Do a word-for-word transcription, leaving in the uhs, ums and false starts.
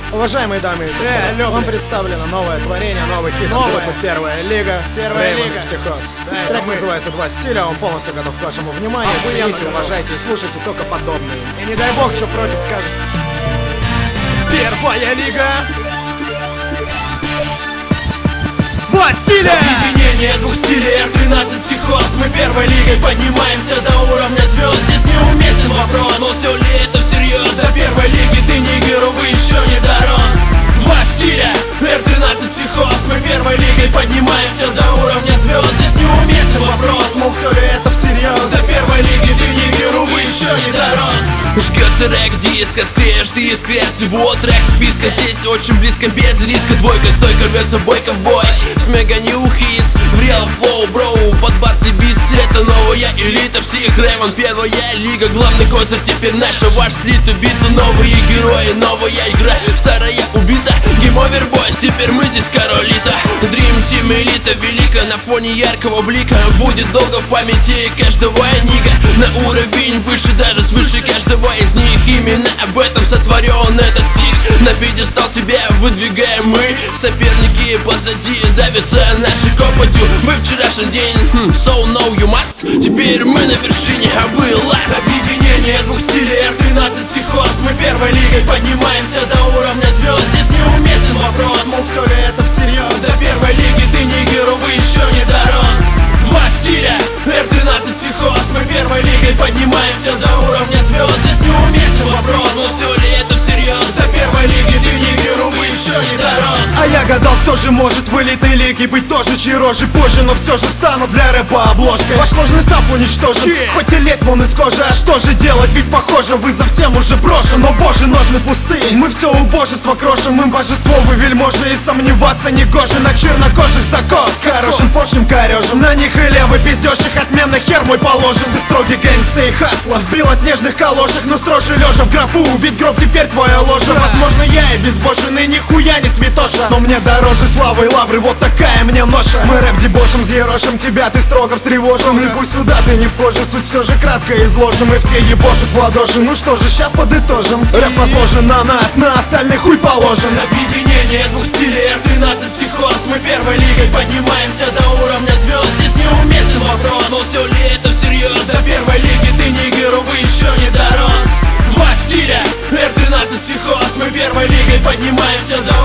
Уважаемые дамы и господа, Э, алло, вам блядь. представлено новое творение, новый хит от Новое. группы «Первая лига». «Первая Рейвен лига». Психоз. Да, это Трек мы. называется «Два стиля», он полностью готов к вашему вниманию. Охуенно Цените, готов. уважайте и слушайте только подобные. И не дай бог, что против скажет. Первая лига. Два стиля. Объединение двух стилей эр тринадцать психоз. Мы первой лигой поднимаемся до уровня звезд. Здесь неуместен вопрос, но все ли это всерьез? До первой лиги ты не герой, вы еще не дорос. Два стиля, эр тринадцать психоз. Мы первой лигой поднимаемся до уровня звезд. Здесь неуместен вопрос, мол, все ли это всерьез? До первой лиги ты не герой, вы еще не дорос. Жгет трек диска, скрежет и искрет всего трек списка. Здесь очень близко, без риска. Двойка, стойка, рвется бойко в бой. С мега нью хитс, в реал флоу, броу. Под бас и битс, это новая элита. Псих Рейвен, первая лига. Главный козырь теперь наша, ваш слит убита. Новые герои, новая игра. Старая убита, гейм-овер бойс. Теперь мы здесь королита. Dream Team элита велика. На фоне яркого блика будет долго в памяти каждого нига. На уровень выше, даже свыше каждого из них. Именно об этом сотворен этот стих. На пьедестал тебя выдвигаем мы. Соперники позади давятся нашей копотью. Мы вчерашний день, хм, so know you must. Теперь мы на вершине, а вы last. Объединение двух стилей эр тринадцать психоз. Мы первой лигой поднимаемся до уровня звезд. Здесь неуместен вопрос, мол, все ли это всерьез? До первой лиги ты не герой, вы еще не дорос. Два стиля, эр тринадцать психоз. Мы первой лигой поднимаемся до уровня звезд. Здесь неуместен вопрос, но все ли это всерьез? До первой лиги ты не герой, вы еще не дорос. А я гадал, кто же может в элитной лиге быть тоже чьи рожи позже, но все же стану для рэпа обложкой. Ваш сложный став уничтожен, yeah. Хоть и лезь вон из кожи, а что же делать, ведь похоже вызов всем уже брошен. Но боже, ножны пустые, мы все убожество крошим, им божество вы вельможи, и сомневаться не гоже. На чернокожих закос, хорошим фошим корежим, на них и левый пиздеж, их отменно хер мой положен. Ты строгий гэнгста и хасла, в белоснежных калошах, но строже лежа в гробу, убить гроб теперь твоя ложа. Возможно я и безбожен, и нихуя не святоша, но мне дороже славы и лавры, вот такая мне ноша. Мы рэп дебошим, взъерошим тебя, ты строго встревожен. И пусть сюда ты не вхожий, суть все же кратко изложим. И все ебошут в ладоши, ну что же, сейчас подытожим. Рэп возложен на нас, на остальных хуй положен. Объединение двух стилей эр тринадцать психоз. Мы первой лигой поднимаемся до уровня звезд. Здесь неуместен вопрос, но все ли это всерьез? До первой лиги ты не герой, вы еще не дорос. Два стиля, эр тринадцать психоз. Мы первой лигой поднимаемся до